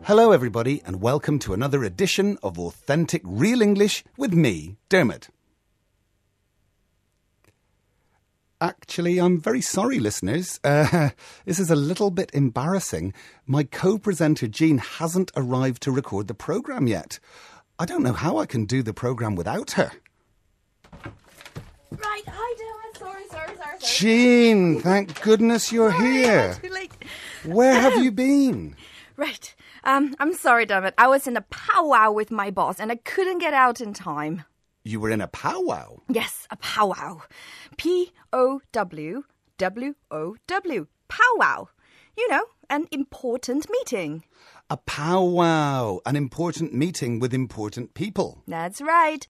Hello everybody and welcome to another edition of Authentic Real English with me, Dermot. Actually, I'm very sorry, listeners. This is a little bit embarrassing. My co-presenter Jean hasn't arrived to record the programme yet. I don't know how I can do the programme without her. Right, hi Dermot. Sorry. Jean, thank goodness you're here. Too late. Where have you been? Right. I'm sorry, Dermot. I was in a powwow with my boss and I couldn't get out in time. You were in a powwow? Yes, a powwow. Powwow. Powwow. You know, an important meeting. A powwow, an important meeting with important people. That's right.